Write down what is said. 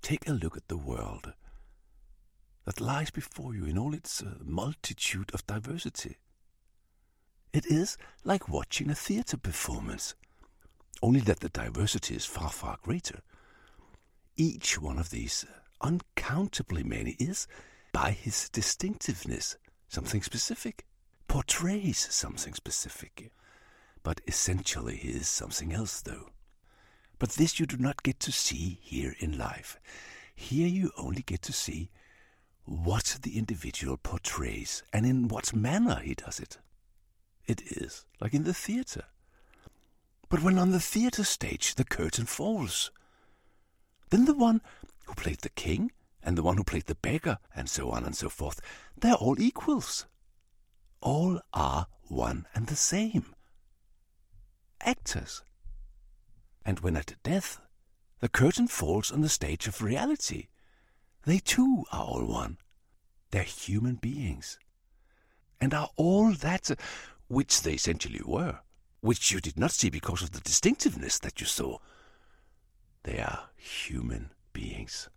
take a look at the world that lies before you in all its multitude of diversity. It is like watching a theatre performance, only that the diversity is far, far greater. Each one of these uncountably many is, by his distinctiveness, something specific, portrays something specific. But essentially he is something else, though. But this you do not get to see here in life. Here you only get to see what the individual portrays and in what manner he does it. It is like in the theatre. But when on the theatre stage the curtain falls, then the one who played the king and the one who played the beggar and so on and so forth, they're all equals. All are one and the same. Actors. And when at death the curtain falls on the stage of reality, they too are all one. They're human beings. And are all that which they essentially were, which you did not see because of the distinctiveness that you saw. They are human beings.